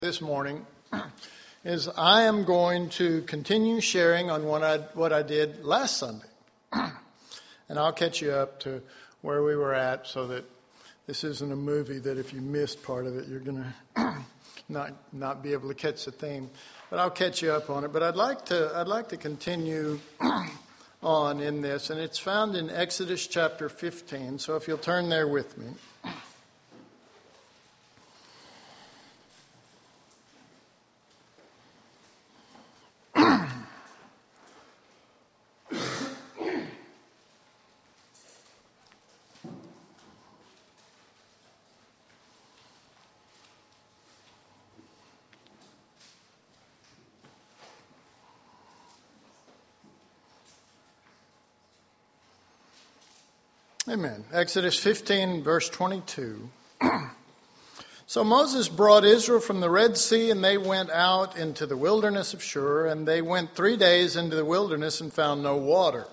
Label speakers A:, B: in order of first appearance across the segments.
A: This morning is I am going to continue sharing on what I did last Sunday. And I'll catch you up to where we were at so that this isn't a movie that if you missed part of it, you're going to not be able to catch the theme. But I'll catch you up on it. But I'd like to continue on in this, and it's found in Exodus chapter 15. So if you'll turn there with me. Amen. Exodus 15, verse 22. So Moses brought Israel from the Red Sea, and they went out into the wilderness of Shur, and they went 3 days into the wilderness and found no water.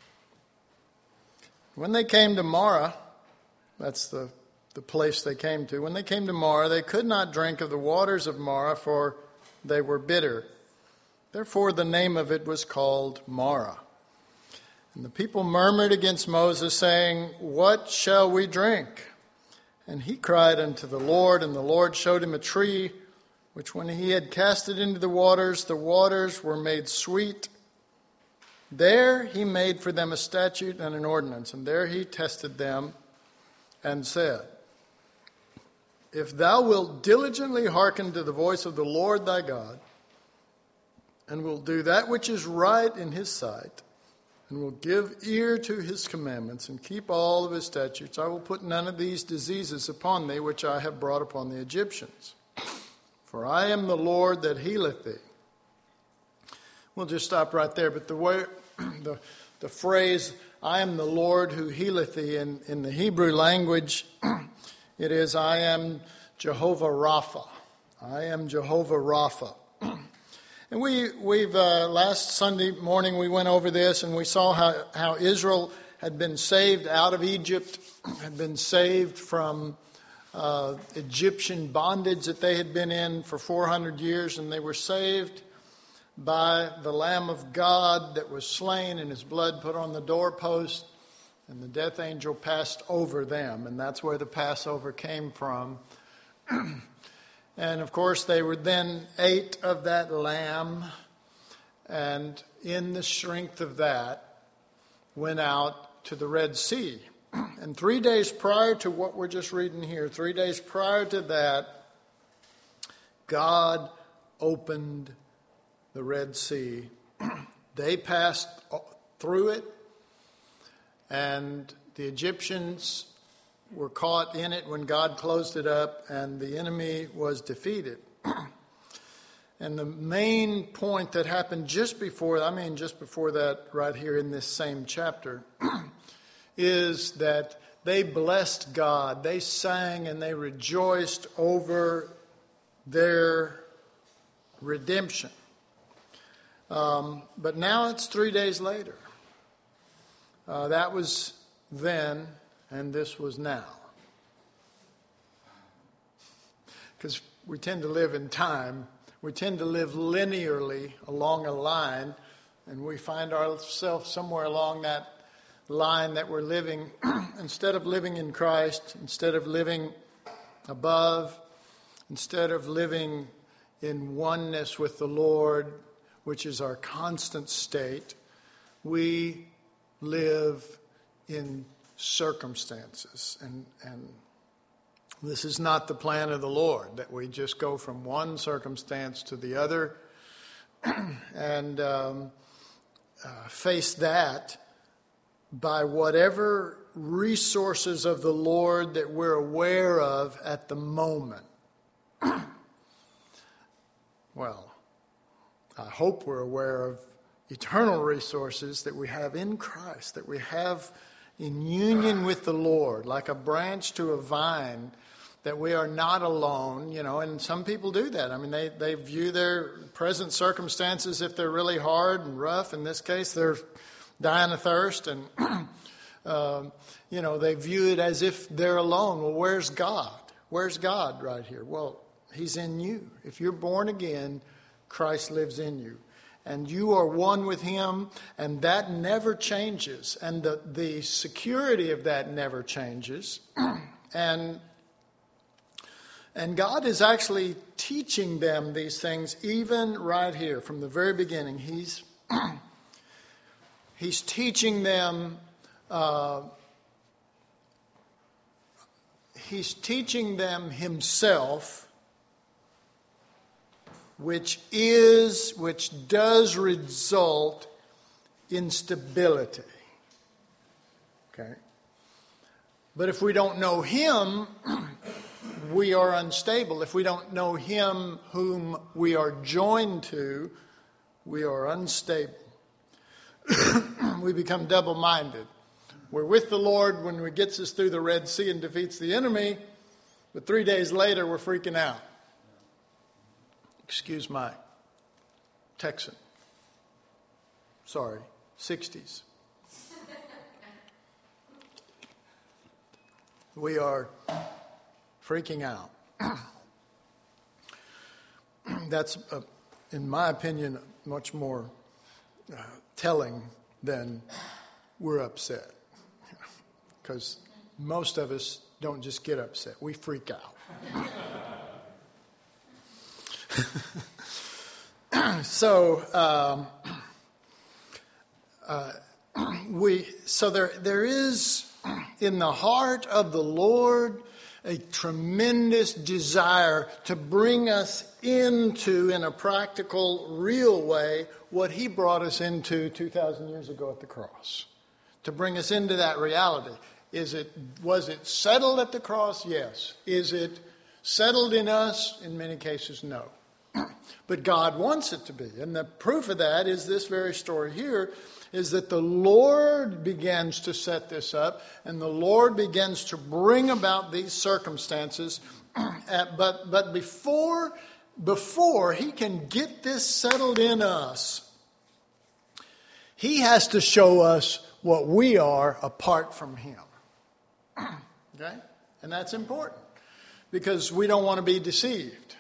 A: When they came to Marah, that's the place they came to. When they came to Marah, they could not drink of the waters of Marah, for they were bitter. Therefore the name of it was called Marah. And the people murmured against Moses, saying, "What shall we drink?" And he cried unto the Lord, and the Lord showed him a tree, which when he had cast it into the waters were made sweet. There he made for them a statute and an ordinance, and there he tested them and said, "If thou wilt diligently hearken to the voice of the Lord thy God, and will do that which is right in his sight, and will give ear to his commandments, and keep all of his statutes, I will put none of these diseases upon thee, which I have brought upon the Egyptians. For I am the Lord that healeth thee." We'll just stop right there. But the phrase, "I am the Lord who healeth thee," in the Hebrew language, it is, "I am Jehovah Rapha." I am Jehovah Rapha. And we've last Sunday morning we went over this, and we saw how Israel had been saved out of Egypt, had been saved from Egyptian bondage that they had been in for 400 years, and they were saved by the Lamb of God that was slain and his blood put on the doorpost, and the death angel passed over them, and that's where the Passover came from. And of course, they were then ate of that lamb, and in the strength of that, went out to the Red Sea. And 3 days prior to what we're just reading here, 3 days prior to that, God opened the Red Sea. They passed through it, and the Egyptians were caught in it when God closed it up, and the enemy was defeated. And the main point that happened just before that right here in this same chapter, is that they blessed God. They sang and they rejoiced over their redemption. But now it's 3 days later. That was then, and this was now. Because we tend to live in time. We tend to live linearly along a line, and we find ourselves somewhere along that line that we're living. Instead of living in Christ, instead of living above, instead of living in oneness with the Lord, which is our constant state, we live in circumstances, and this is not the plan of the Lord, that we just go from one circumstance to the other and face that by whatever resources of the Lord that we're aware of at the moment. Well, I hope we're aware of eternal resources that we have in Christ, that we have in union with the Lord, like a branch to a vine, that we are not alone, and some people do that. I mean, they view their present circumstances, if they're really hard and rough, in this case, they're dying of thirst, and, they view it as if they're alone. Well, where's God? Where's God right here? Well, He's in you. If you're born again, Christ lives in you. And you are one with Him, and that never changes. And the security of that never changes. And God is actually teaching them these things even right here from the very beginning. He's teaching them. He's teaching them Himself, which does result in stability. Okay? But if we don't know Him, we are unstable. If we don't know Him whom we are joined to, we are unstable. We become double-minded. We're with the Lord when He gets us through the Red Sea and defeats the enemy, but 3 days later we're freaking out. Excuse my Texan. Sorry, 60s. We are freaking out. That's, in my opinion, much more telling than we're upset. Because most of us don't just get upset, we freak out. So there is in the heart of the Lord a tremendous desire to bring us into, in a practical, real way, what He brought us into 2,000 years ago at the cross. To bring us into that reality. Was it settled at the cross? Yes. Is it settled in us? In many cases, no. But God wants it to be. And the proof of that is this very story here, is that the Lord begins to set this up, and the Lord begins to bring about these circumstances. But before He can get this settled in us, He has to show us what we are apart from Him. Okay? And that's important, because we don't want to be deceived.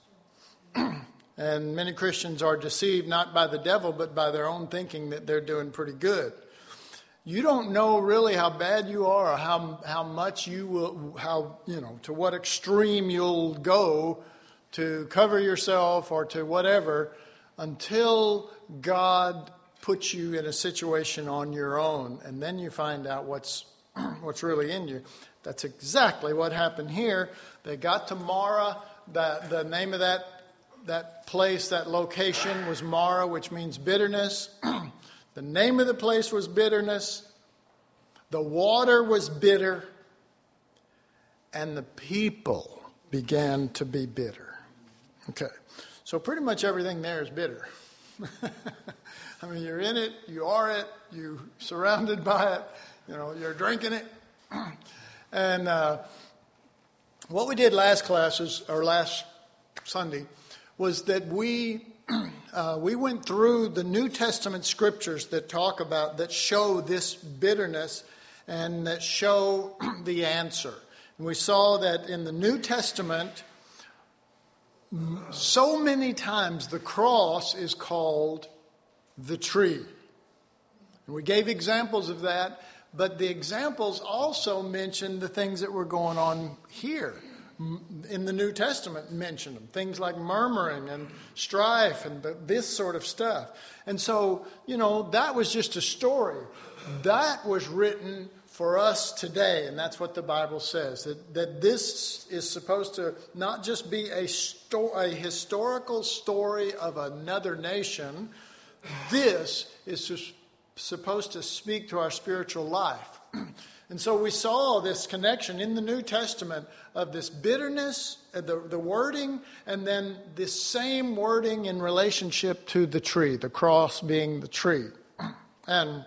A: And many Christians are deceived not by the devil, but by their own thinking that they're doing pretty good. You don't know really how bad you are, or how much you will, to what extreme you'll go to cover yourself or to whatever, until God puts you in a situation on your own, and then you find out what's really in you. That's exactly what happened here. They got to Marah. The name of that place, that location was Marah, which means bitterness. The name of the place was bitterness. The water was bitter. And the people began to be bitter. Okay. So pretty much everything there is bitter. I mean, you're in it, you are it, you're surrounded by it, you're drinking it. And what we did last Sunday was that we went through the New Testament scriptures that show this bitterness and that show the answer. And we saw that in the New Testament, so many times the cross is called the tree. And we gave examples of that, but the examples also mentioned the things that were going on here. In the New Testament mention them. Things like murmuring and strife and this sort of stuff. And so, that was just a story. That was written for us today, and that's what the Bible says. That this is supposed to not just be a historical story of another nation. This is supposed to speak to our spiritual life. And so we saw this connection in the New Testament of this bitterness, the wording, and then this same wording in relationship to the tree, the cross being the tree. And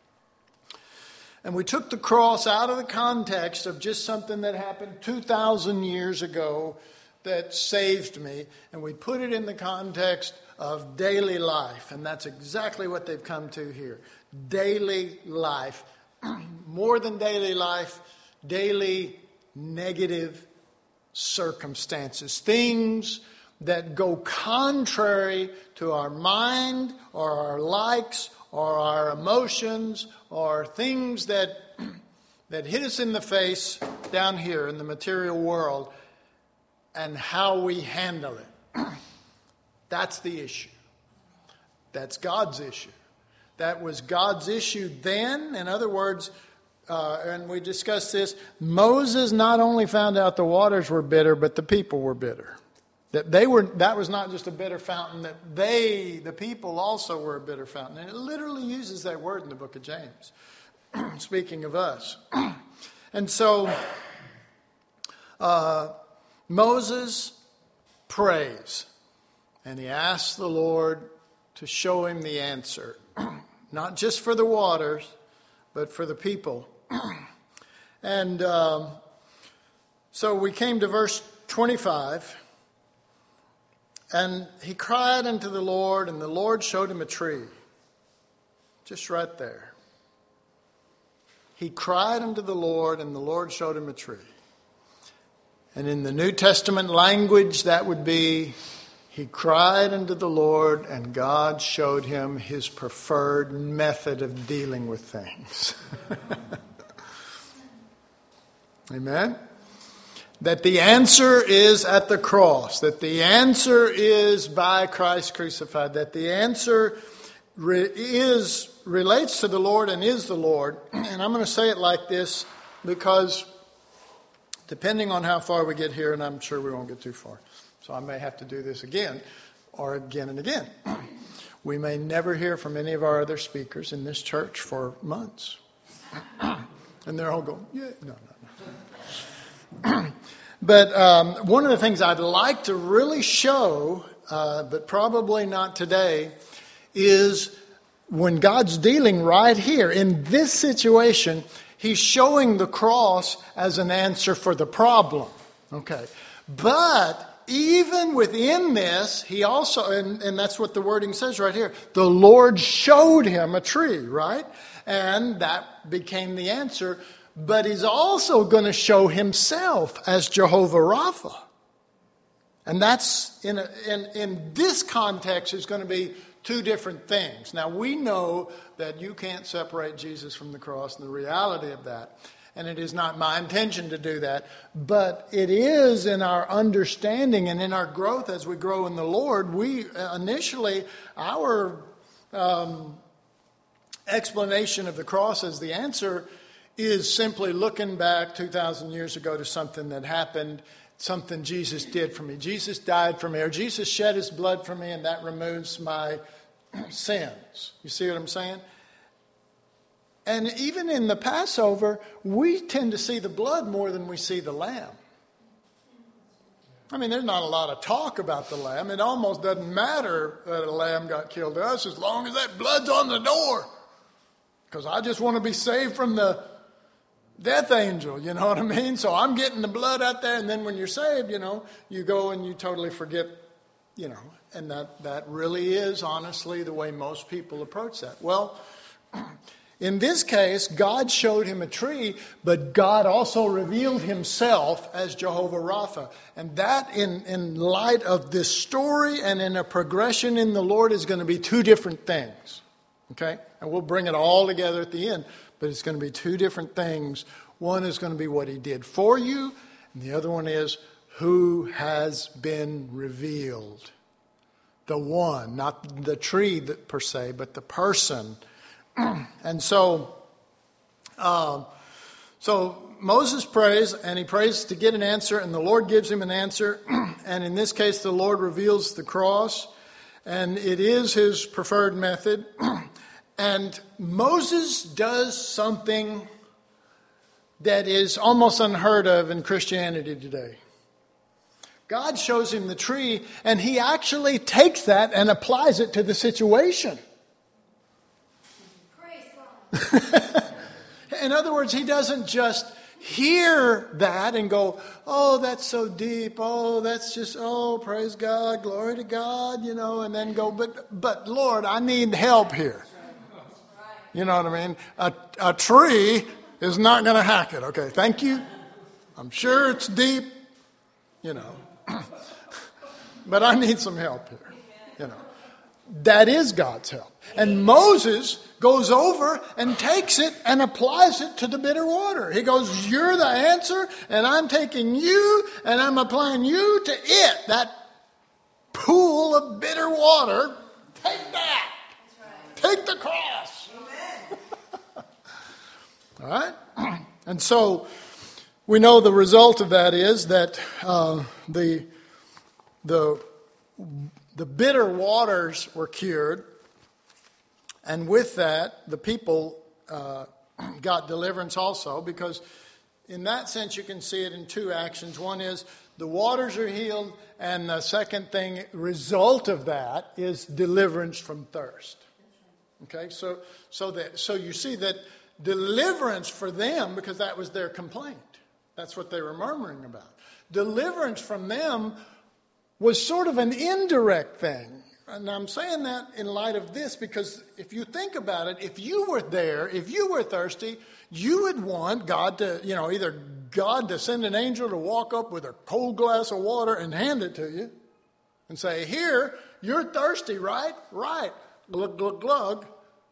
A: we took the cross out of the context of just something that happened 2,000 years ago that saved me, and we put it in the context of daily life. And that's exactly what they've come to here. Daily life. More than daily life, daily negative circumstances, things that go contrary to our mind or our likes or our emotions, or things that hit us in the face down here in the material world, and how we handle it. That's the issue. That's God's issue. That was God's issue then. In other words, and we discussed this, Moses not only found out the waters were bitter, but the people were bitter. That was not just a bitter fountain, that the people also were a bitter fountain. And it literally uses that word in the book of James, speaking of us. And so Moses prays, and he asks the Lord to show him the answer, not just for the waters, but for the people. And so we came to verse 25. And he cried unto the Lord, and the Lord showed him a tree. Just right there. He cried unto the Lord, and the Lord showed him a tree. And in the New Testament language, that would be, he cried unto the Lord, and God showed him his preferred method of dealing with things. Amen? That the answer is at the cross. That the answer is by Christ crucified. That the answer relates to the Lord and is the Lord. And I'm going to say it like this because depending on how far we get here, and I'm sure we won't get too far, so I may have to do this again or again and again. We may never hear from any of our other speakers in this church for months. And they're all going, yeah, no. But one of the things I'd like to really show, but probably not today, is when God's dealing right here in this situation, he's showing the cross as an answer for the problem. Okay. But even within this, he also, and that's what the wording says right here, the Lord showed him a tree, right? And that became the answer. But he's also going to show himself as Jehovah Rapha. And that's, in this context, is going to be two different things. Now, we know that you can't separate Jesus from the cross and the reality of that. And it is not my intention to do that. But it is in our understanding and in our growth as we grow in the Lord. We initially, our explanation of the cross as the answer is simply looking back 2,000 years ago to something that happened, something Jesus did for me. Jesus died for me, or Jesus shed his blood for me, and that removes my sins. You see what I'm saying? And even in the Passover, we tend to see the blood more than we see the lamb. I mean, there's not a lot of talk about the lamb. It almost doesn't matter that a lamb got killed to us as long as that blood's on the door. Because I just want to be saved from the death angel, you know what I mean? So I'm getting the blood out there, and then when you're saved, you go and you totally forget, and that really is honestly the way most people approach that. Well, in this case, God showed him a tree, but God also revealed himself as Jehovah Rapha. And that, in light of this story and in a progression in the Lord, is going to be two different things. Okay? And we'll bring it all together at the end. But it's going to be two different things. One is going to be what he did for you, and the other one is who has been revealed. The one, not the tree per se, but the person. And so Moses prays, and he prays to get an answer, and the Lord gives him an answer. And in this case, the Lord reveals the cross, and it is his preferred method. And Moses does something that is almost unheard of in Christianity today. God shows him the tree, and he actually takes that and applies it to the situation. Praise God. In other words, he doesn't just hear that and go, oh, that's so deep. Oh, that's just, oh, praise God, glory to God, and then go, but Lord, I need help here. You know what I mean? A tree is not going to hack it. Okay, thank you. I'm sure it's deep. you know. But I need some help here, you know. That is God's help. And Moses goes over and takes it and applies it to the bitter water. He goes, you're the answer, and I'm taking you and I'm applying you to it. That pool of bitter water. Take that. Take the cross. All right? And so we know the result of that is that the bitter waters were cured, and with that, the people got deliverance also, because in that sense you can see it in two actions. One is the waters are healed, and the second thing, result of that, is deliverance from thirst. Okay, so you see that deliverance for them, because that was their complaint. That's what they were murmuring about. Deliverance from them was sort of an indirect thing. And I'm saying that in light of this because if you think about it, if you were there, if you were thirsty, you would want God to, either God to send an angel to walk up with a cold glass of water and hand it to you and say, here, you're thirsty, right? Right. Glug, glug, glug.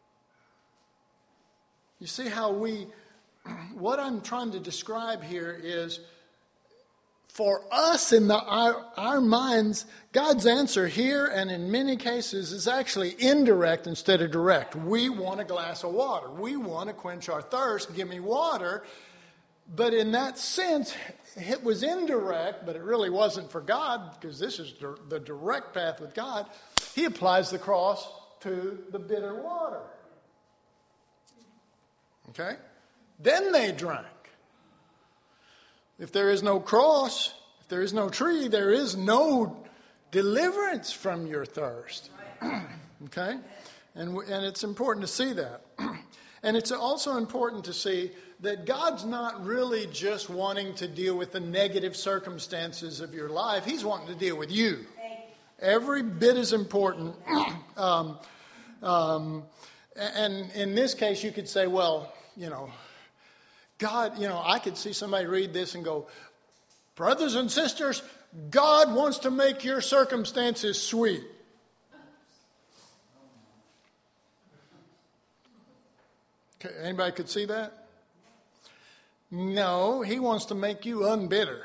A: You see how what I'm trying to describe here is, for us in our minds, God's answer here and in many cases is actually indirect instead of direct. We want a glass of water. We want to quench our thirst. Give me water. But in that sense, it was indirect, but it really wasn't for God, because this is the direct path with God. He applies the cross to the bitter water. Okay? Then they drank. If there is no cross, if there is no tree, there is no deliverance from your thirst. Okay? And it's important to see that. And it's also important to see that God's not really just wanting to deal with the negative circumstances of your life. He's wanting to deal with you. Every bit as important. And in this case, you could say, well, God, I could see somebody read this and go, brothers and sisters, God wants to make your circumstances sweet. Okay, anybody could see that? No, he wants to make you unbitter.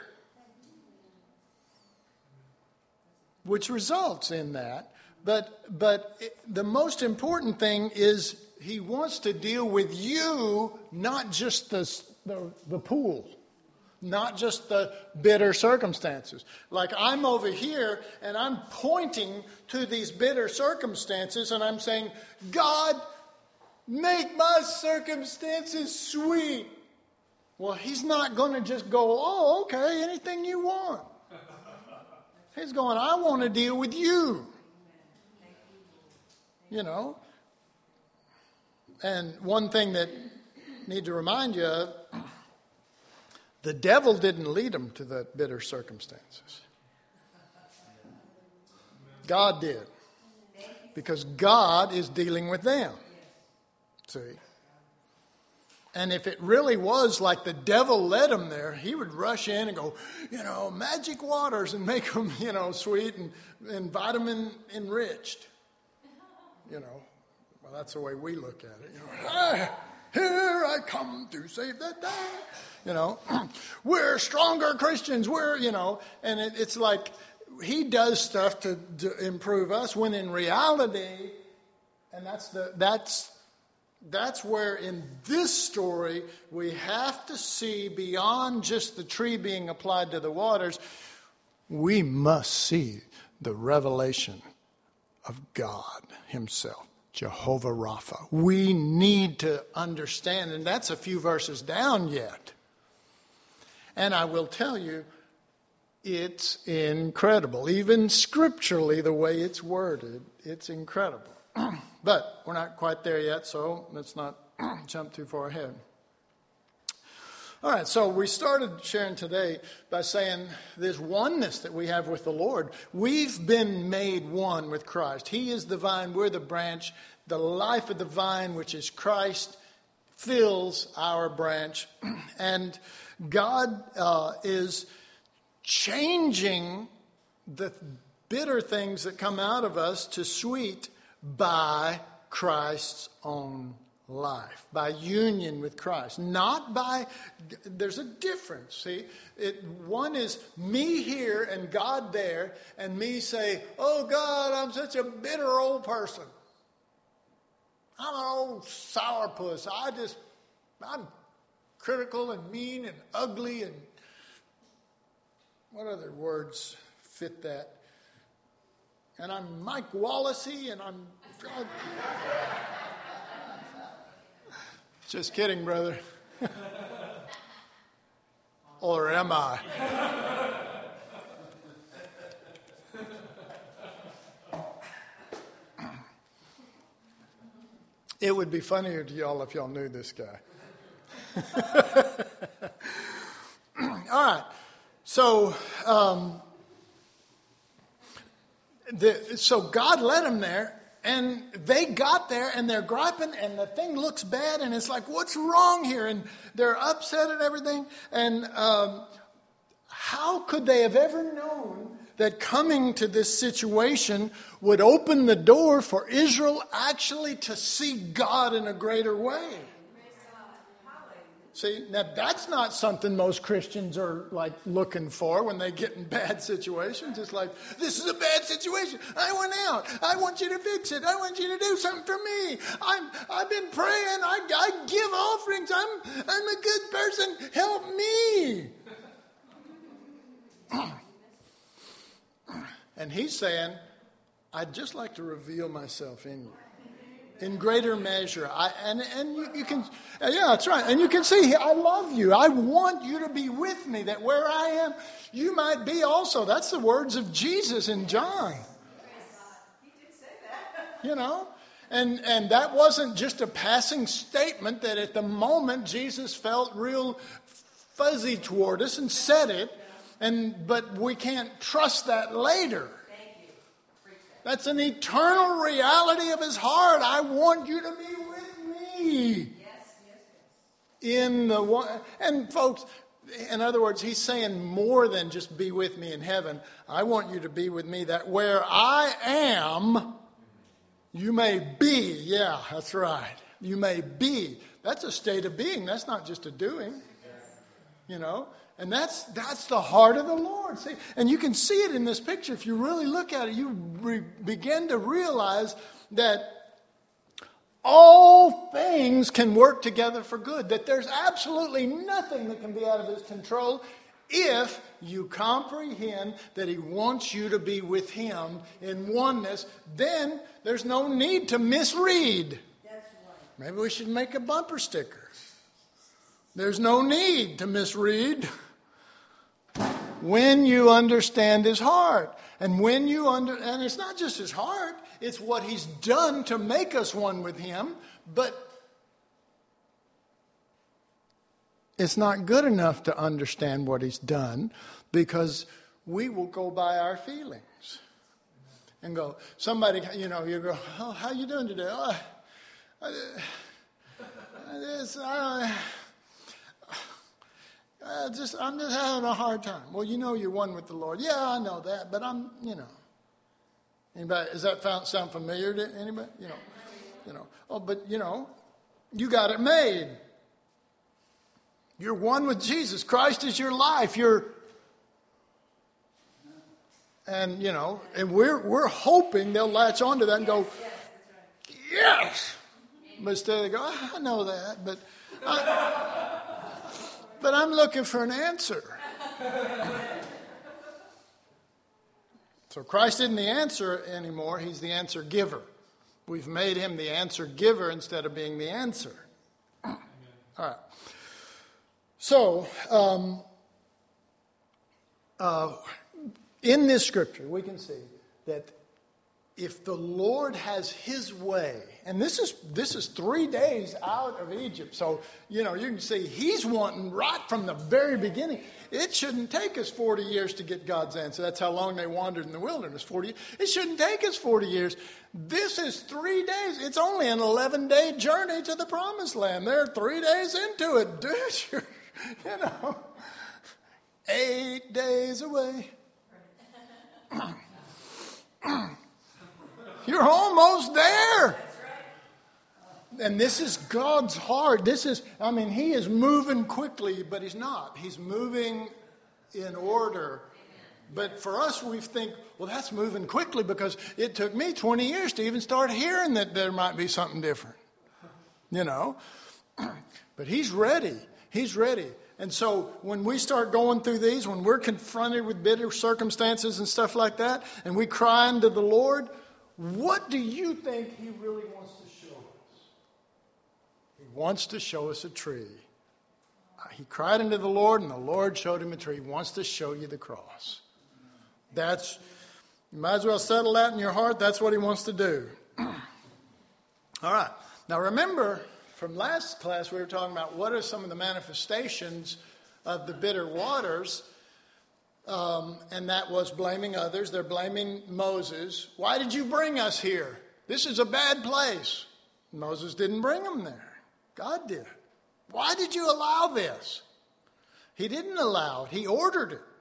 A: Which results in that. But the most important thing is he wants to deal with you, not just the pool, not just the bitter circumstances. Like I'm over here and I'm pointing to these bitter circumstances and I'm saying, God, make my circumstances sweet. Well, he's not going to just go, oh, okay, anything you want. He's going, I want to deal with you. And one thing that I need to remind you of, the devil didn't lead them to the bitter circumstances. God did. Because God is dealing with them. See? And if it really was like the devil led them there, he would rush in and go, magic waters and make them, sweet and vitamin enriched. Well, that's the way we look at it. Here I come to save the day. We're stronger Christians. And it's like he does stuff to improve us, when in reality, and that's where in this story we have to see beyond just the tree being applied to the waters. We must see the revelation of God himself, Jehovah Rapha. We need to understand, and that's a few verses down yet. And I will tell you, it's incredible. Even scripturally, the way it's worded, it's incredible. But we're not quite there yet, so let's not jump too far ahead. All right, so we started sharing today by saying this oneness that we have with the Lord. We've been made one with Christ. He is the vine, we're the branch. The life of the vine, which is Christ, fills our branch. And God is changing the bitter things that come out of us to sweet by Christ's own life, by union with Christ. Not by, there's a difference, see? One is me here and God there, and me say, oh God, I'm such a bitter old person. I'm an old sourpuss. I'm critical and mean and ugly and what other words fit that? And I'm Mike Wallacey and I'm... Just kidding, brother. Or am I? It would be funnier to y'all if y'all knew this guy. All right. So, so God led them there, and they got there, and they're griping, and the thing looks bad, and it's like, what's wrong here? And they're upset at everything. And how could they have ever known that coming to this situation would open the door for Israel actually to see God in a greater way? See, now that's not something most Christians are like looking for when they get in bad situations. It's like, this is a bad situation. I want out. I want you to fix it. I want you to do something for me. I've been praying. I give offerings. I'm a good person. Help me. And he's saying, I'd just like to reveal myself in you. In greater measure. You can, yeah, that's right. And you can see, I love you. I want you to be with me, that where I am, you might be also. That's the words of Jesus in John.
B: He did say that.
A: You know? And that wasn't just a passing statement that at the moment Jesus felt real fuzzy toward us and said it. But we can't trust that later. That's an eternal reality of his heart. I want you to be with me. In the one, and folks, in other words, he's saying more than just be with me in heaven. I want you to be with me that where I am, you may be. Yeah, that's right. You may be. That's a state of being. That's not just a doing. You know? And that's the heart of the Lord. See, and you can see it in this picture. If you really look at it, you begin to realize that all things can work together for good. That there's absolutely nothing that can be out of his control if you comprehend that he wants you to be with him in oneness. Then there's no need to misread. Maybe we should make a bumper sticker. There's no need to misread. When you understand his heart. And and it's not just his heart, it's what he's done to make us one with him. But it's not good enough to understand what he's done, because we will go by our feelings. And go, somebody, you go, oh, how you doing today? Oh, I'm just having a hard time. Well, you're one with the Lord. Yeah, I know that, but Anybody, does that sound familiar to anybody? Oh, but you got it made. You're one with Jesus. Christ is your life. And we're hoping they'll latch onto that and go, yes. But instead they go, I know that, but I'm looking for an answer. So Christ isn't the answer anymore. He's the answer giver. We've made him the answer giver instead of being the answer. All right. So, in this scripture, we can see that if the Lord has his way, and this is 3 days out of Egypt, so you can see he's wanting right from the very beginning. It shouldn't take us 40 years to get God's answer. That's how long they wandered in the wilderness, 40. It shouldn't take us 40 years. This is 3 days. It's only an 11-day journey to the promised land. They're 3 days into it, dude. 8 days away. You're almost there. And this is God's heart. He is moving quickly, but he's not. He's moving in order. But for us, we think, well, that's moving quickly because it took me 20 years to even start hearing that there might be something different. But he's ready. He's ready. And so when we start going through these, when we're confronted with bitter circumstances and stuff like that, and we cry unto the Lord, what do you think he really wants to show us? He wants to show us a tree. He cried unto the Lord, and the Lord showed him a tree. He wants to show you the cross. You might as well settle that in your heart. That's what he wants to do. All right. Now remember, from last class we were talking about what are some of the manifestations of the bitter waters. And that was blaming others. They're blaming Moses. Why did you bring us here? This is a bad place. Moses didn't bring them there. God did. Why did you allow this? He didn't allow it. He ordered it.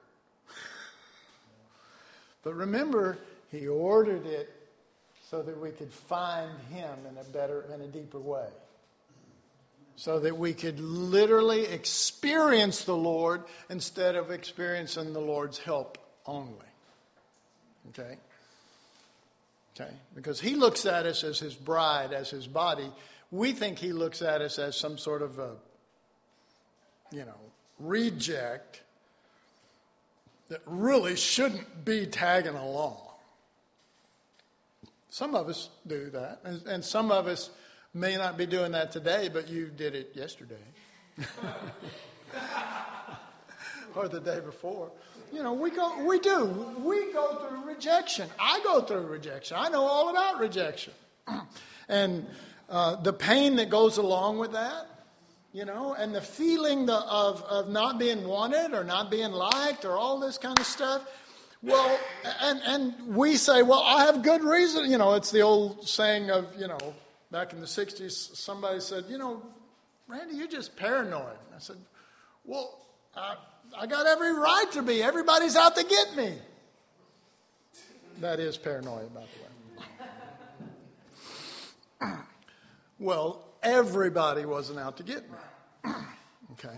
A: But remember, he ordered it so that we could find him in a deeper way. So that we could literally experience the Lord instead of experiencing the Lord's help only. Okay? Because he looks at us as his bride, as his body. We think he looks at us as some sort of a, reject that really shouldn't be tagging along. Some of us do that, and some of us may not be doing that today, but you did it yesterday. Or the day before. We go through rejection. I go through rejection. I know all about rejection. And the pain that goes along with that, and the feeling of not being wanted or not being liked or all this kind of stuff. Well, and we say, well, I have good reason. It's the old saying of, back in the 60s, somebody said, Randy, you're just paranoid. I said, well, I got every right to be. Everybody's out to get me. That is paranoia, by the way. Well, everybody wasn't out to get me. Okay?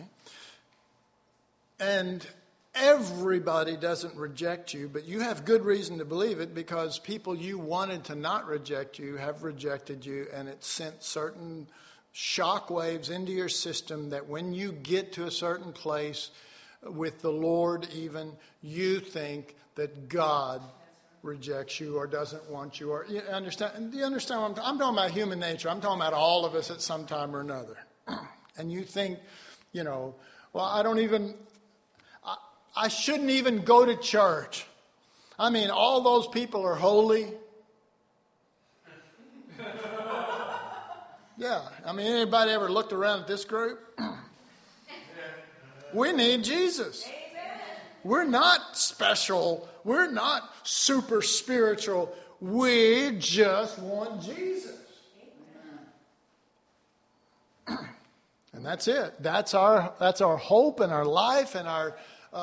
A: And everybody doesn't reject you, but you have good reason to believe it because people you wanted to not reject you have rejected you, and it sent certain shock waves into your system that when you get to a certain place with the Lord even, you think that God rejects you or doesn't want you. Or you understand? Do you understand what I'm talking about? Human nature. I'm talking about all of us at some time or another. And you think, well, I shouldn't even go to church. I mean, all those people are holy. Yeah. I mean, anybody ever looked around at this group? We need Jesus. We're not special. We're not super spiritual. We just want Jesus. And that's it. That's our hope and our life and our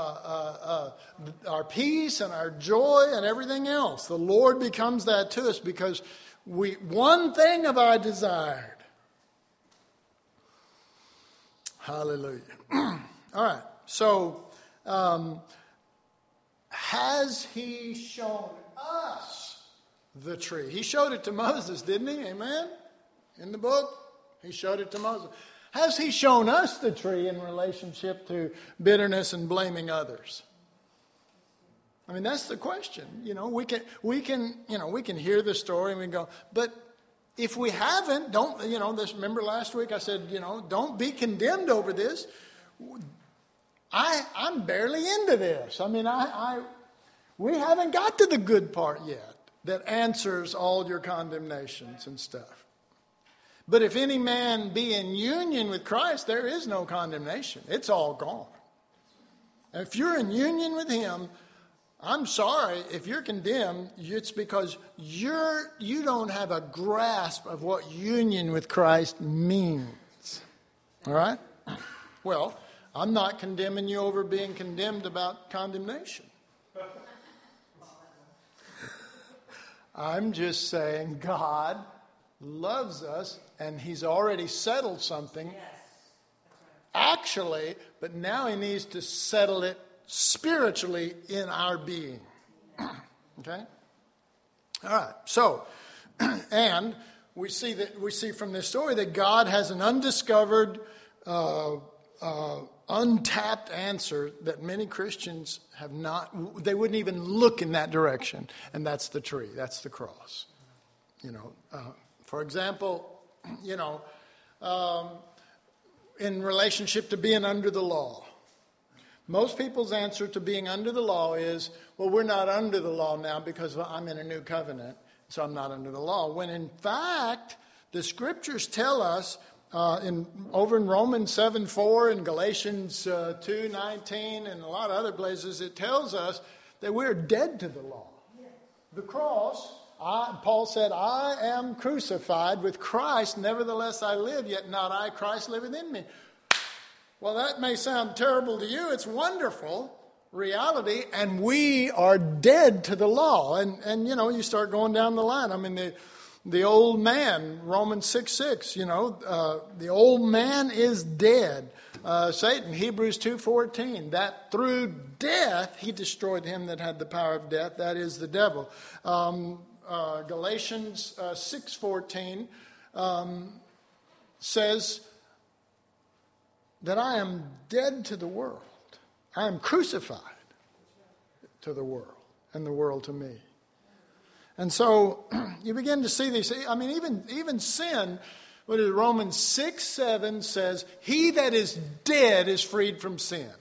A: peace and our joy and everything else. The Lord becomes that to us because one thing have I desired. Hallelujah. All right. So, has he shown us the tree? He showed it to Moses, didn't he? Amen? In the book, he showed it to Moses. Has he shown us the tree in relationship to bitterness and blaming others? I mean, that's the question. We can hear the story and we go, but if we haven't, remember last week I said, don't be condemned over this. I'm barely into this. I mean, we haven't got to the good part yet that answers all your condemnations and stuff. But if any man be in union with Christ, there is no condemnation. It's all gone. And if you're in union with him, I'm sorry, if you're condemned, it's because you don't have a grasp of what union with Christ means. All right? Well, I'm not condemning you over being condemned about condemnation. I'm just saying God loves us, and he's already settled something. Actually, but now he needs to settle it spiritually in our being. Okay? All right. So, and we see from this story that God has an undiscovered, untapped answer that many Christians have not. They wouldn't even look in that direction, and that's the tree. That's the cross. For example, in relationship to being under the law. Most people's answer to being under the law is, well, we're not under the law now because I'm in a new covenant, so I'm not under the law. When in fact, the scriptures tell us, over in Romans 7:4 and Galatians 2:19 and a lot of other places, it tells us that we're dead to the law. The cross, Paul said, I am crucified with Christ, nevertheless I live, yet not I, Christ liveth in me. Well, that may sound terrible to you. It's wonderful reality, and we are dead to the law. And you start going down the line. I mean, the old man, Romans 6:6, the old man is dead. Satan, Hebrews 2:14, that through death he destroyed him that had the power of death, that is the devil. Galatians 6:14 says that I am dead to the world. I am crucified to the world, and the world to me. And so you begin to see these. I mean, even sin. What is Romans 6:7 says, he that is dead is freed from sin.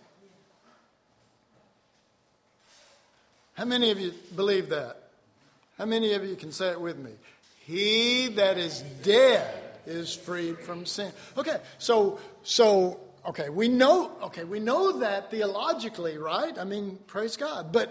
A: How many of you believe that? How many of you can say it with me? He that is dead is freed from sin. Okay, okay, we know that theologically, right? I mean, praise God. But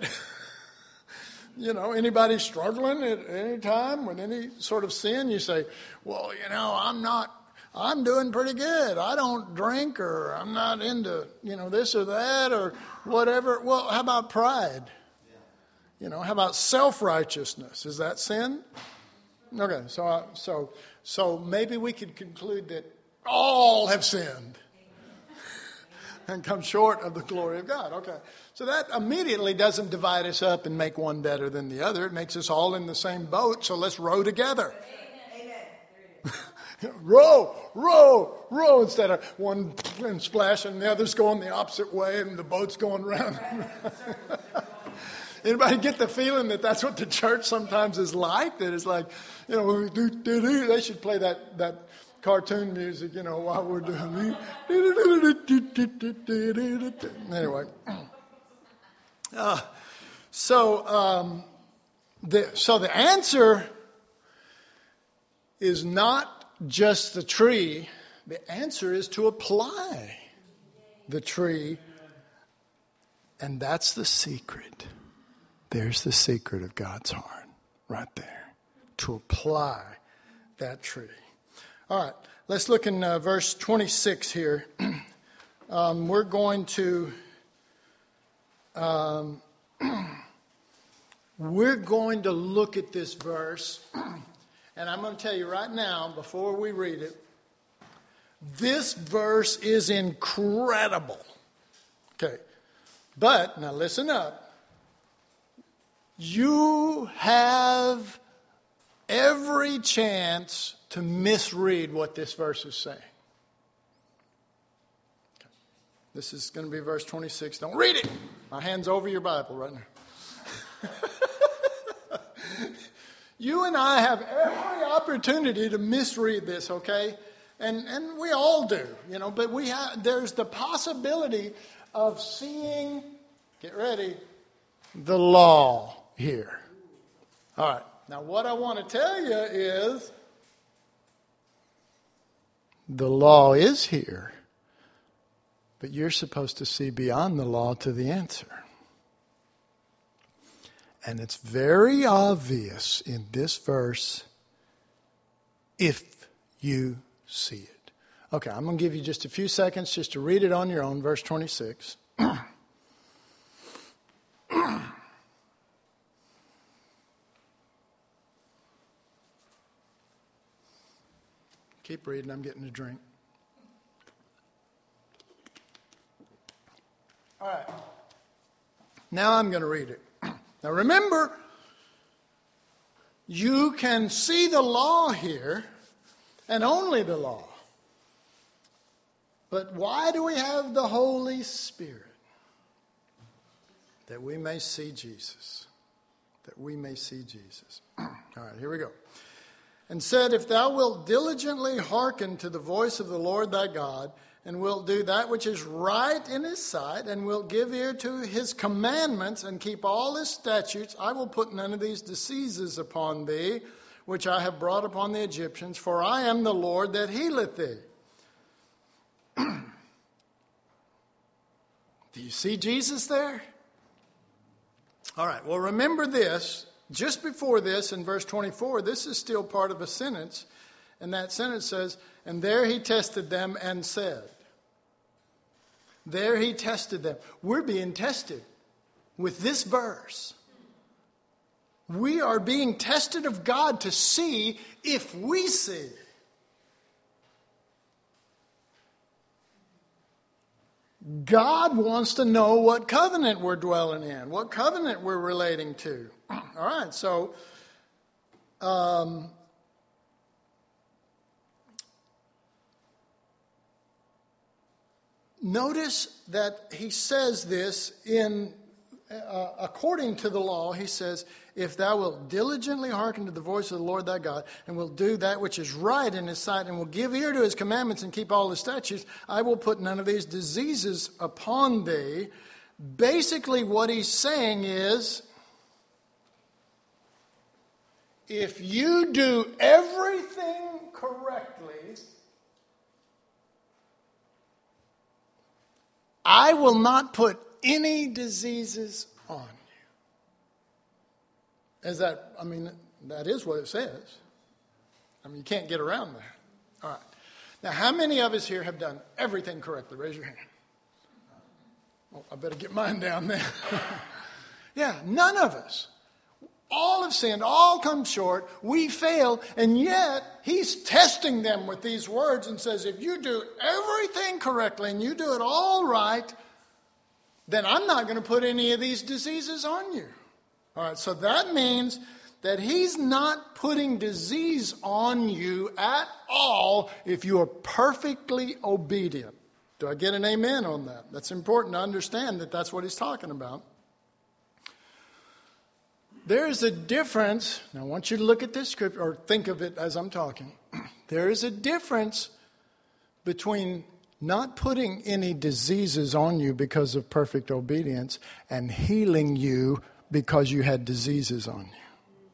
A: anybody struggling at any time with any sort of sin, you say, well, I'm doing pretty good. I don't drink, or I'm not into, this or that or whatever. Well, how about pride? How about self-righteousness? Is that sin? Okay, so maybe we could conclude that all have sinned and come short of the glory of God. Okay, so that immediately doesn't divide us up and make one better than the other. It makes us all in the same boat, so let's row together. Amen. row, instead of one splash and the others going the opposite way and the boat's going round. Anybody get the feeling that that's what the church sometimes is like? That it's like, they should play that cartoon music, while we're doing it. Anyway. So the answer is not just the tree. The answer is to apply the tree. And that's the secret. There's the secret of God's heart right there. To apply that tree. All right, let's look in verse 26 here. We're going to look at this verse, and I'm going to tell you right now, before we read it, this verse is incredible. Okay, but now listen up. You have every chance to misread what this verse is saying. Okay. This is going to be verse 26. Don't read it. My hand's over your Bible right now. You and I have every opportunity to misread this, okay? And we all do, but there's the possibility of seeing, get ready, the law here. All right. Now, what I want to tell you is the law is here, but you're supposed to see beyond the law to the answer. And it's very obvious in this verse if you see it. Okay, I'm going to give you just a few seconds just to read it on your own, verse 26. Keep reading, I'm getting a drink. All right. Now I'm going to read it. Now remember, you can see the law here, and only the law. But why do we have the Holy Spirit? That we may see Jesus. That we may see Jesus. All right, here we go. And said, if thou wilt diligently hearken to the voice of the Lord thy God, and wilt do that which is right in his sight, and wilt give ear to his commandments, and keep all his statutes, I will put none of these diseases upon thee, which I have brought upon the Egyptians, for I am the Lord that healeth thee. Do you see Jesus there? All right, well, remember this. Just before this, in verse 24, this is still part of a sentence. And that sentence says, and there he tested them and said. There he tested them. We're being tested with this verse. We are being tested of God to see if we see. God wants to know what covenant we're dwelling in, what covenant we're relating to. All right, so notice that he says this in according to the law. He says, if thou wilt diligently hearken to the voice of the Lord thy God, and wilt do that which is right in his sight, and will give ear to his commandments and keep all his statutes, I will put none of these diseases upon thee. Basically what he's saying is, if you do everything correctly, I will not put any diseases on you. That is what it says. You can't get around that. All right. Now, how many of us here have done everything correctly? Raise your hand. Well, I better get mine down there. Yeah, none of us. All have sinned, all come short, we fail, and yet he's testing them with these words and says, if you do everything correctly and you do it all right, then I'm not going to put any of these diseases on you. All right, so that means that he's not putting disease on you at all if you are perfectly obedient. Do I get an amen on that? That's important to understand that that's what he's talking about. There is a difference. Now, I want you to look at this scripture, or think of it as I'm talking. There is a difference between not putting any diseases on you because of perfect obedience and healing you because you had diseases on you.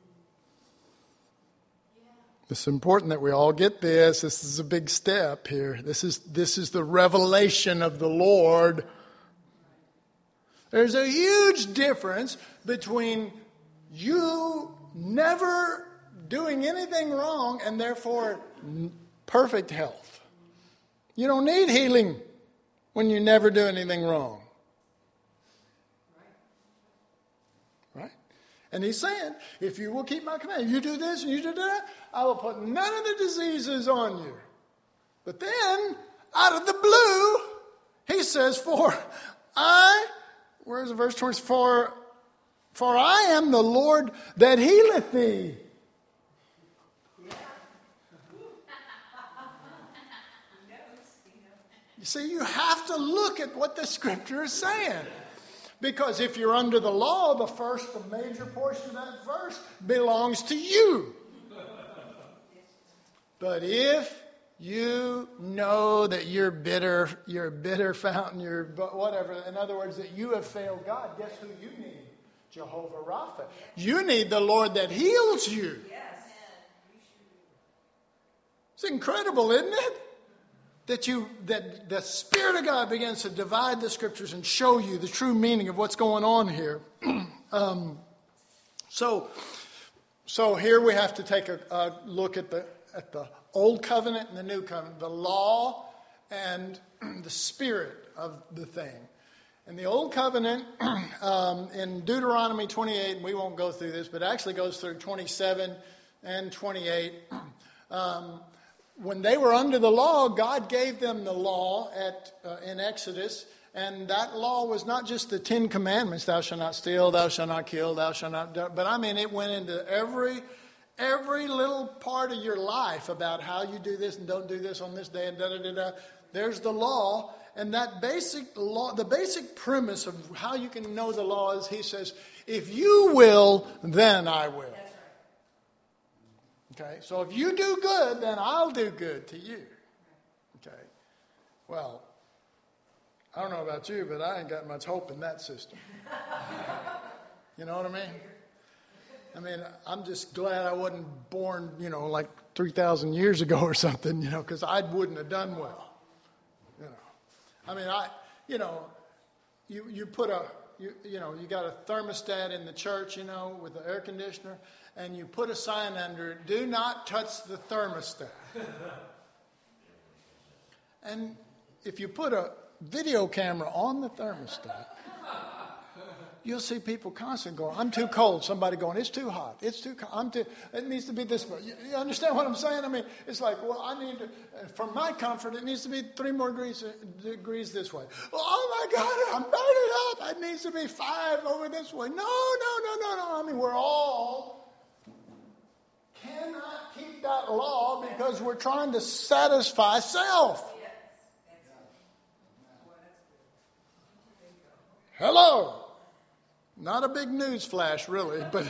A: It's important that we all get this. This is a big step here. This is the revelation of the Lord. There's a huge difference between you never doing anything wrong and therefore perfect health. You don't need healing when you never do anything wrong. Right? And he's saying, if you will keep my command, you do this and you do that, I will put none of the diseases on you. But then, out of the blue, he says, where's the verse 24? For I am the Lord that healeth thee. You see, you have to look at what the scripture is saying. Because if you're under the law, the major portion of that verse belongs to you. But if you know that you're a bitter fountain, you're whatever, in other words, that you have failed God, guess who you need? Jehovah Rapha. You need the Lord that heals you.
B: Yes.
A: It's incredible, isn't it? That the Spirit of God begins to divide the scriptures and show you the true meaning of what's going on here. So here we have to take a look at at the Old Covenant and the New Covenant, the law and the spirit of the thing. In the Old Covenant, in Deuteronomy 28, and we won't go through this, but it actually goes through 27 and 28. When they were under the law, God gave them the law in Exodus, and that law was not just the 10 Commandments, thou shalt not steal, thou shalt not kill, thou shalt not, but I mean it went into every little part of your life about how you do this and don't do this on this day and da-da-da-da. There's the law. And that basic law, the basic premise of how you can know the law is, he says, if you will, then I will. Okay, so if you do good, then I'll do good to you. Okay, well, I don't know about you, but I ain't got much hope in that system. You know what I mean? I mean, I'm just glad I wasn't born, like 3,000 years ago or something, because I wouldn't have done well. I mean, you put you got a thermostat in the church, with the air conditioner, and you put a sign under it, do not touch the thermostat. And if you put a video camera on the thermostat, you'll see people constantly going, I'm too cold. Somebody going, it's too hot. It's too cold. It needs to be this way. You understand what I'm saying? I mean, it's like, well, I need to, for my comfort, it needs to be 3 more degrees this way. Well, oh my God, I'm burning up. It needs to be 5 over this way. No. I mean, we're all cannot keep that law because we're trying to satisfy self. Hello. Not a big news flash, really, but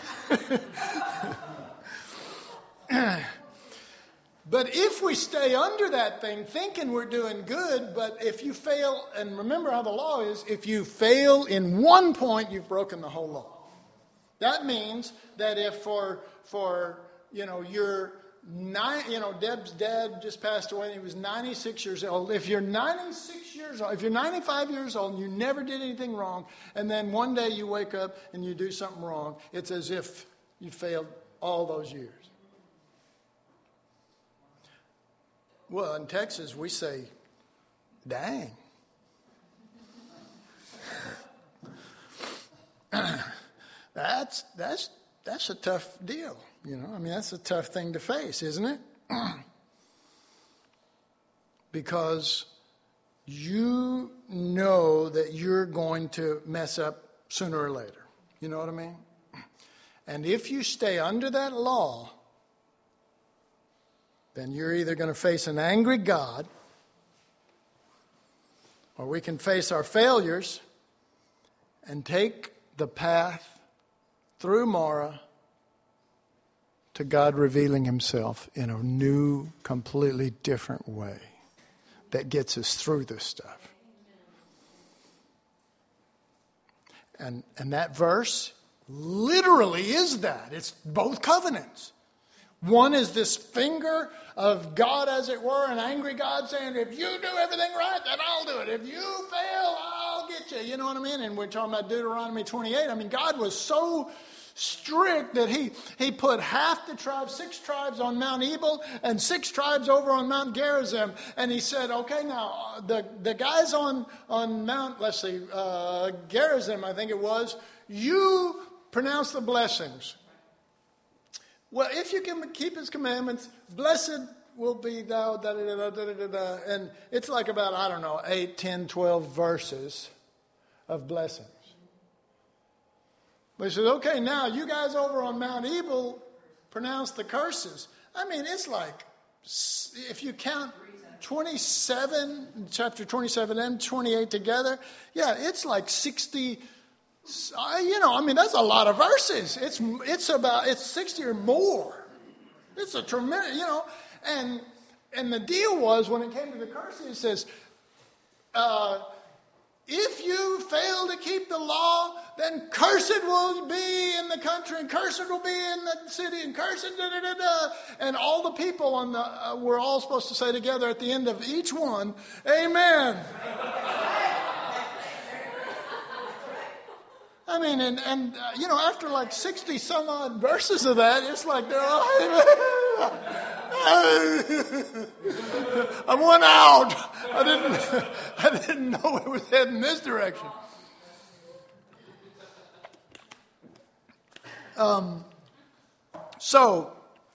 A: but if we stay under that thing thinking we're doing good, but if you fail, and remember how the law is, if you fail in one point, you've broken the whole law. That means that if for your Deb's dad just passed away and he was 96 years old. If you're 96 years old, if you're 95 years old and you never did anything wrong, and then one day you wake up and you do something wrong, it's as if you failed all those years. Well, in Texas, we say, dang. That's a tough deal. I mean, that's a tough thing to face, isn't it? Because you know that you're going to mess up sooner or later. You know what I mean? And if you stay under that law, then you're either going to face an angry God, or we can face our failures and take the path through Mara to God revealing himself in a new, completely different way that gets us through this stuff. And that verse literally is that. It's both covenants. One is this finger of God, as it were, an angry God saying, if you do everything right, then I'll do it. If you fail, I'll get you. You know what I mean? And we're talking about Deuteronomy 28. I mean, God was so strict that he put half the tribes, 6 tribes on Mount Ebal and 6 tribes over on Mount Gerizim. And he said, okay, now the guys on Mount, Gerizim, I think it was, you pronounce the blessings. Well, if you can keep his commandments, blessed will be thou, da-da-da-da-da-da-da. And it's like about, 8, 10, 12 verses of blessings. But he says, okay, now you guys over on Mount Ebal pronounce the curses. I mean, it's like, if you count 27, chapter 27 and 28 together, it's like 60. That's a lot of verses. It's 60 or more. It's a tremendous, and the deal was when it came to the curses, it says, if you fail to keep the law, then cursed will be in the country, and cursed will be in the city, and cursed, da-da-da-da. And all the people were all supposed to say together at the end of each one, Amen. I mean, and after like 60 some odd verses of that, it's like they're all, I went out. I didn't know it was heading this direction. So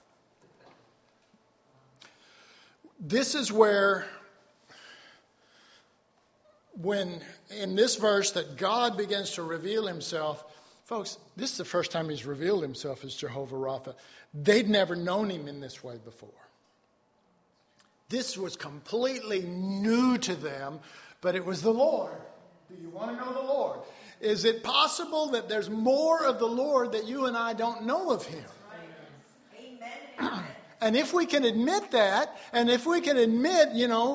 A: this is where, when in this verse that God begins to reveal himself, folks, this is the first time he's revealed himself as Jehovah Rapha. They'd never known him in this way before. This was completely new to them, but it was the Lord. Do you want to know the Lord? Is it possible that there's more of the Lord that you and I don't know of him?
B: Amen.
A: And if we can admit that, and if we can admit,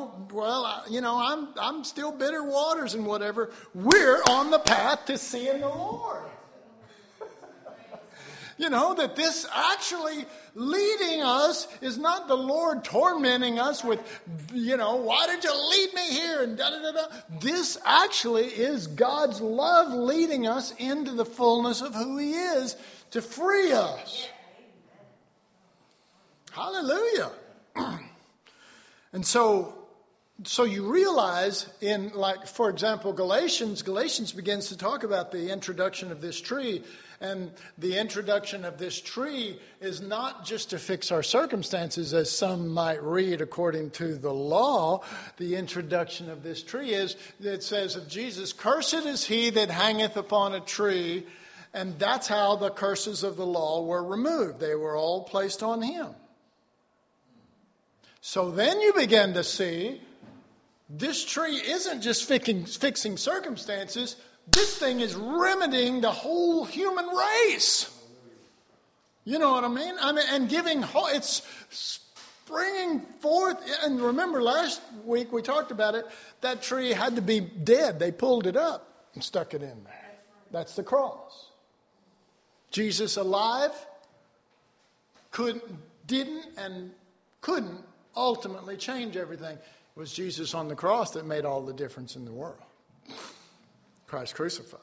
A: I'm still bitter waters and whatever, we're on the path to seeing the Lord. That this actually leading us is not the Lord tormenting us with, why did you lead me here? And da-da-da-da. This actually is God's love leading us into the fullness of who he is to free us. Hallelujah. And so you realize in, like, for example, Galatians begins to talk about the introduction of this tree. And the introduction of this tree is not just to fix our circumstances, as some might read according to the law. The introduction of this tree is, it says of Jesus, "Cursed is he that hangeth upon a tree." And that's how the curses of the law were removed. They were all placed on him. So then you begin to see this tree isn't just fixing circumstances. This thing is remedying the whole human race. You know what I mean? And giving hope. It's springing forth. And remember, last week we talked about it. That tree had to be dead. They pulled it up and stuck it in there. That's the cross. Jesus alive didn't couldn't ultimately change everything. It was Jesus on the cross that made all the difference in the world. Christ crucified.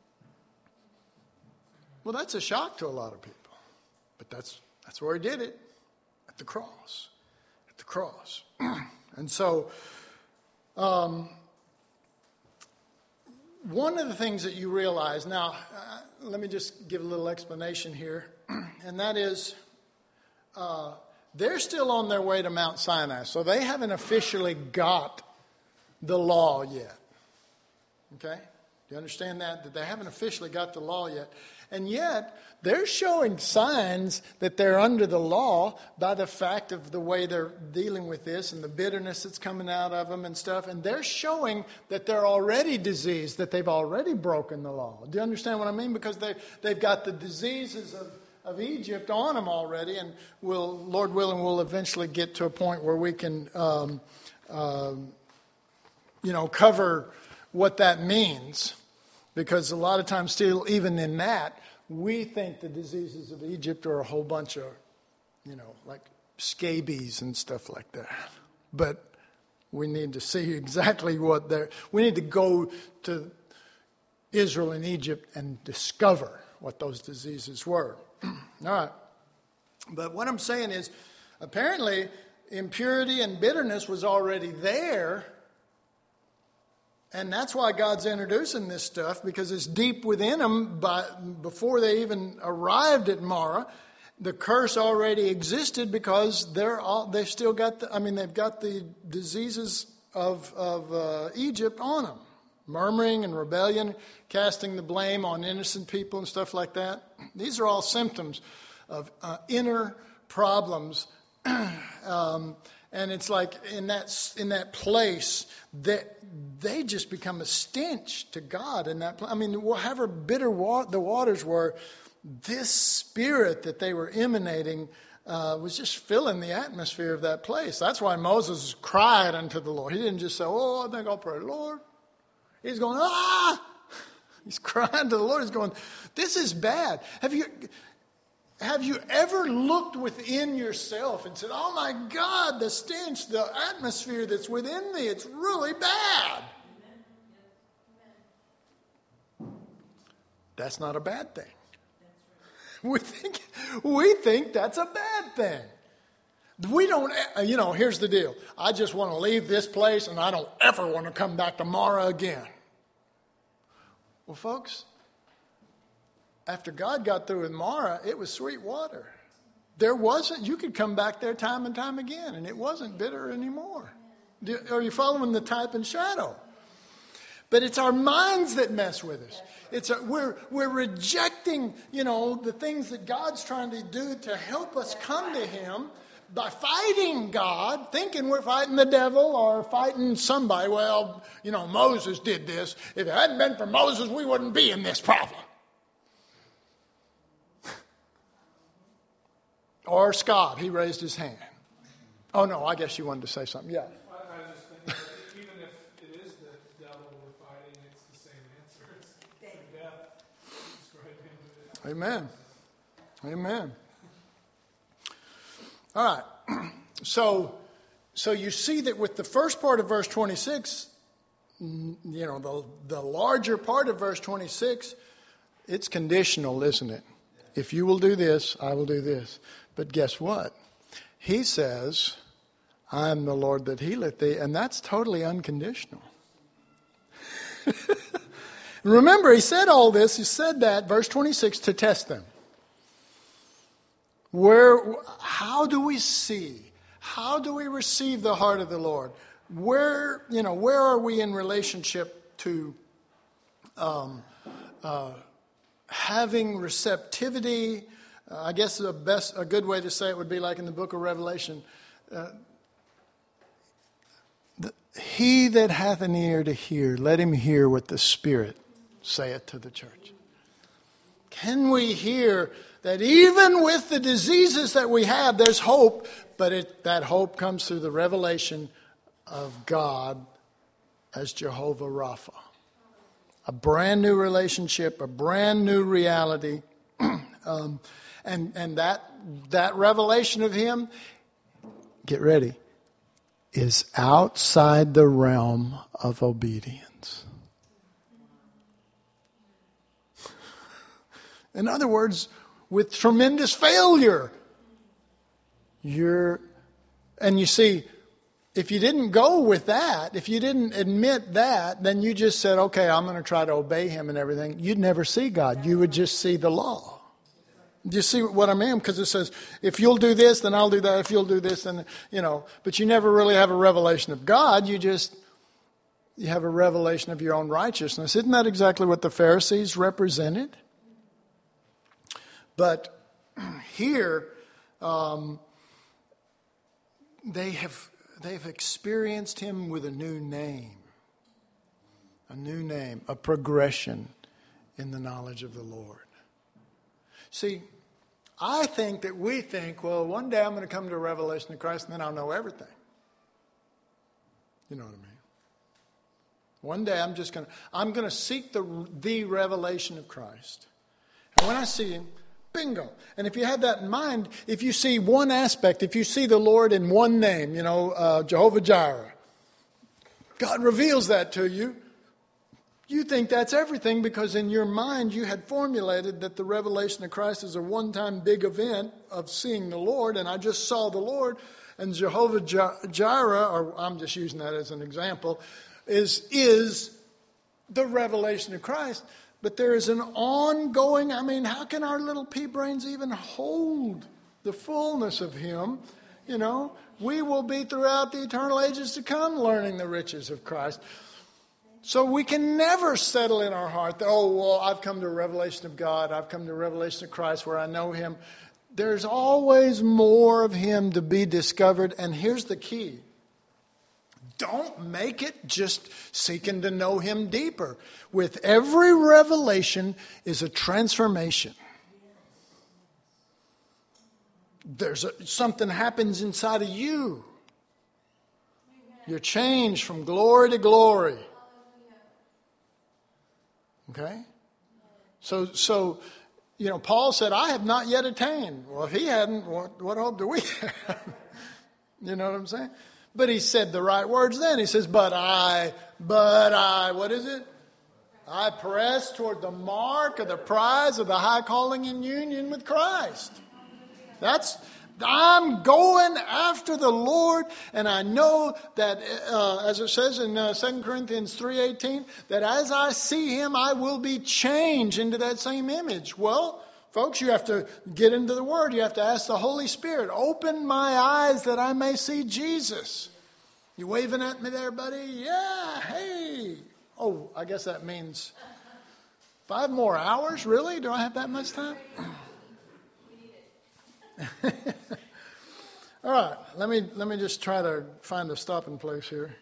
A: Well, that's a shock to a lot of people. But that's where he did it. At the cross. At the cross. And so, one of the things that you realize, now, let me just give a little explanation here. And that is, they're still on their way to Mount Sinai. So they haven't officially got the law yet. Okay? You understand that? That they haven't officially got the law yet. And yet, they're showing signs that they're under the law by the fact of the way they're dealing with this and the bitterness that's coming out of them and stuff. And they're showing that they're already diseased, that they've already broken the law. Do you understand what I mean? Because they've got the diseases of Egypt on them already. And Lord willing, we'll eventually get to a point where we can, cover what that means. Because a lot of times still, even in that, we think the diseases of Egypt are a whole bunch of, like scabies and stuff like that. But we need to see exactly we need to go to Israel and Egypt and discover what those diseases were. All right. But what I'm saying is, apparently, impurity and bitterness was already there. And that's why God's introducing this stuff, because it's deep within them. Before they even arrived at Marah, the curse already existed because they've still got they've got the diseases of Egypt on them, murmuring and rebellion, casting the blame on innocent people and stuff like that. These are all symptoms of inner problems. And it's like in that place that they just become a stench to God. In that, however bitter the waters were, this spirit that they were emanating was just filling the atmosphere of that place. That's why Moses cried unto the Lord. He didn't just say, "Oh, I think I'll pray, Lord." He's going, "Ah!" He's crying to the Lord. He's going, "This is bad." Have you ever looked within yourself and said, "Oh my God, the stench, the atmosphere that's within me, it's really bad"? That's not a bad thing. We think that's a bad thing. We don't, here's the deal. I just want to leave this place and I don't ever want to come back to Mara again. Well, folks, after God got through with Mara, it was sweet water. You could come back there time and time again, and it wasn't bitter anymore. Are you following the type and shadow? But it's our minds that mess with us. We're rejecting, the things that God's trying to do to help us come to Him by fighting God, thinking we're fighting the devil or fighting somebody. Well, Moses did this. If it hadn't been for Moses, we wouldn't be in this problem. Or Scott, he raised his hand. Oh, no, I guess you wanted to say something. Yeah.
C: I was just thinking that even if it is the devil we're fighting, it's the same answer. It's death. It's right.
A: Amen. Amen. All right. So you see that with the first part of verse 26, the larger part of verse 26, it's conditional, isn't it? If you will do this, I will do this. But guess what? He says, I am the Lord that healeth thee, and that's totally unconditional. Remember, he said all this, he said that, verse 26, to test them. How do we see? How do we receive the heart of the Lord? Where are we in relationship to having receptivity? I guess a good way to say it would be like in the book of Revelation. He that hath an ear to hear, let him hear what the Spirit saith to the church. Can we hear that even with the diseases that we have, there's hope, but that hope comes through the revelation of God as Jehovah Rapha. A brand new relationship, a brand new reality. And that revelation of Him, get ready, is outside the realm of obedience. In other words, with tremendous failure. And you see, if you didn't go with that, if you didn't admit that, then you just said, okay, I'm going to try to obey Him and everything. You'd never see God. You would just see the law. Do you see what I mean? Because it says, if you'll do this, then I'll do that. If you'll do this, then, but you never really have a revelation of God. You have a revelation of your own righteousness. Isn't that exactly what the Pharisees represented? But here, they've experienced Him with a new name, a progression in the knowledge of the Lord. See, I think that we think, well, one day I'm going to come to a revelation of Christ and then I'll know everything. You know what I mean? One day I'm going to seek the revelation of Christ. And when I see Him, bingo. And if you have that in mind, if you see one aspect, if you see the Lord in one name, Jehovah Jireh, God reveals that to you. You think that's everything because in your mind you had formulated that the revelation of Christ is a one-time big event of seeing the Lord, and I just saw the Lord, and Jehovah Jireh, or I'm just using that as an example, is the revelation of Christ. But there is an ongoing, how can our little pea brains even hold the fullness of Him? We will be throughout the eternal ages to come learning the riches of Christ. So we can never settle in our heart that, I've come to a revelation of God. I've come to a revelation of Christ where I know Him. There's always more of Him to be discovered. And here's the key. Don't make it just seeking to know Him deeper. With every revelation is a transformation. Something happens inside of you. You're changed from glory to glory. Okay? So Paul said, I have not yet attained. Well, if he hadn't, what hope do we have? You know what I'm saying? But he said the right words then. He says, but I, what is it? I press toward the mark of the prize of the high calling in union with Christ. That's I'm going after the Lord, and I know that, as it says in 2 Corinthians 3:18, that as I see him, I will be changed into that same image. Well, folks, you have to get into the Word. You have to ask the Holy Spirit, open my eyes that I may see Jesus. You waving at me there, buddy? Yeah, hey. Oh, I guess that means 5 more hours? Really? Do I have that much time? All right, let me just try to find a stopping place here.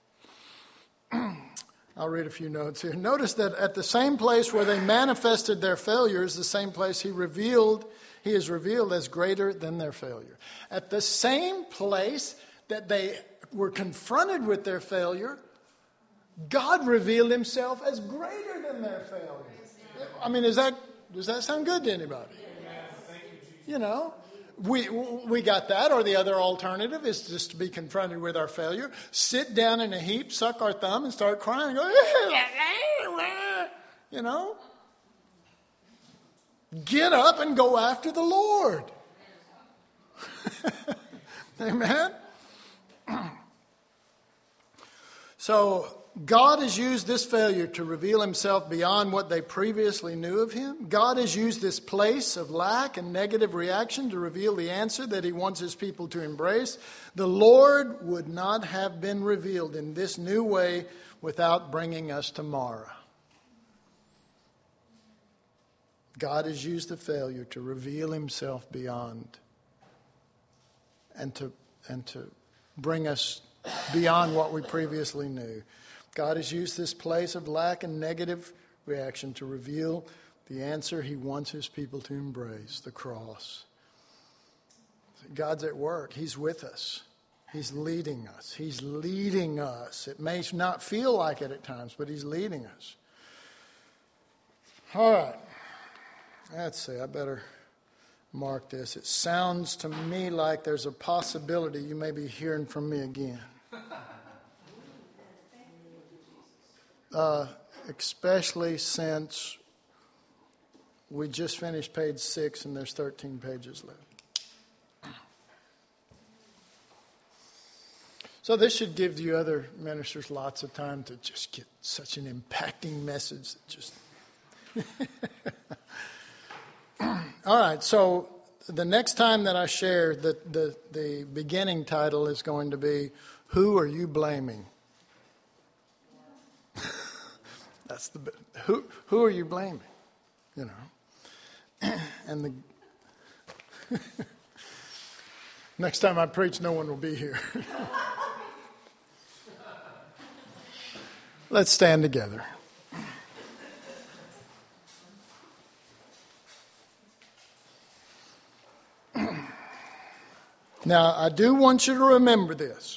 A: I'll read a few notes here. Notice that at the same place where they manifested their failures, the same place he is revealed as greater than their failure. At the same place that they were confronted with their failure, God revealed himself as greater than their failure. I mean, does that sound good to anybody? You know, we got that, or the other alternative is just to be confronted with our failure, sit down in a heap, suck our thumb, and start crying. And go, you know, get up and go after the Lord. Amen. So God has used this failure to reveal himself beyond what they previously knew of him. God has used this place of lack and negative reaction to reveal the answer that he wants his people to embrace. The Lord would not have been revealed in this new way without bringing us to Mara. God has used the failure to reveal himself beyond and to bring us beyond what we previously knew. God has used this place of lack and negative reaction to reveal the answer he wants his people to embrace, the cross. God's at work. He's with us. He's leading us. He's leading us. It may not feel like it at times, but he's leading us. All right. Let's see. I better mark this. It sounds to me like there's a possibility you may be hearing from me again. Especially since we just finished page 6 and there's 13 pages left. So this should give you other ministers lots of time to just get such an impacting message. All right, so the next time that I share, the beginning title is going to be, Who Are You Blaming? That's who are you blaming? You know. And the next time I preach, no one will be here. Let's stand together. Now, I do want you to remember this.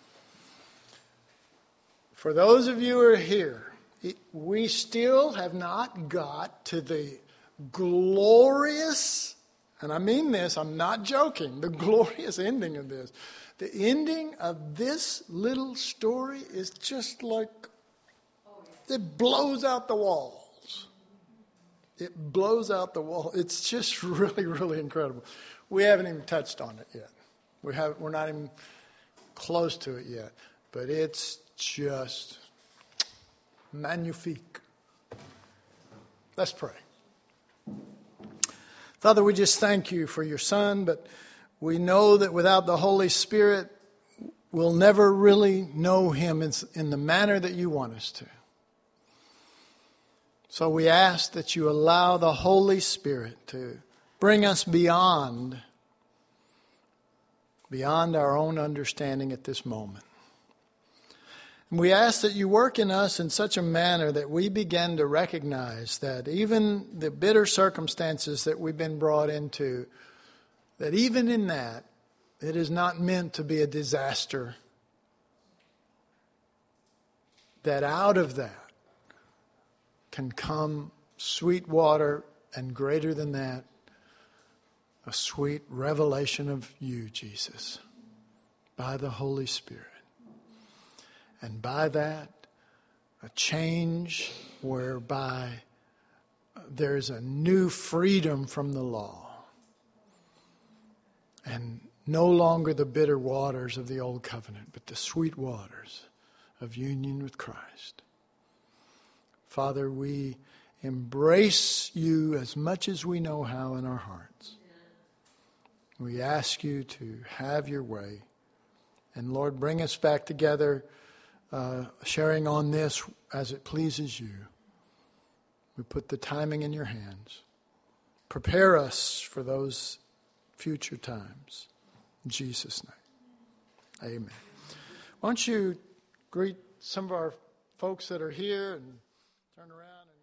A: For those of you who are here, we still have not got to the glorious, and I mean this, I'm not joking, the glorious ending of this. The ending of this little story is just like, it blows out the walls. It blows out the wall. It's just really, really incredible. We haven't even touched on it yet. We're not even close to it yet. But it's just magnifique. Let's pray. Father, we just thank you for your Son, but we know that without the Holy Spirit, we'll never really know him in the manner that you want us to. So we ask that you allow the Holy Spirit to bring us beyond our own understanding at this moment. And we ask that you work in us in such a manner that we begin to recognize that even the bitter circumstances that we've been brought into, that even in that, it is not meant to be a disaster. That out of that can come sweet water, and greater than that, a sweet revelation of you, Jesus, by the Holy Spirit. And by that, a change whereby there's a new freedom from the law. And no longer the bitter waters of the old covenant, but the sweet waters of union with Christ. Father, we embrace you as much as we know how in our hearts. We ask you to have your way. And Lord, bring us back together, sharing on this as it pleases you. We put the timing in your hands. Prepare us for those future times. In Jesus' name. Amen. Why don't you greet some of our folks that are here and turn around.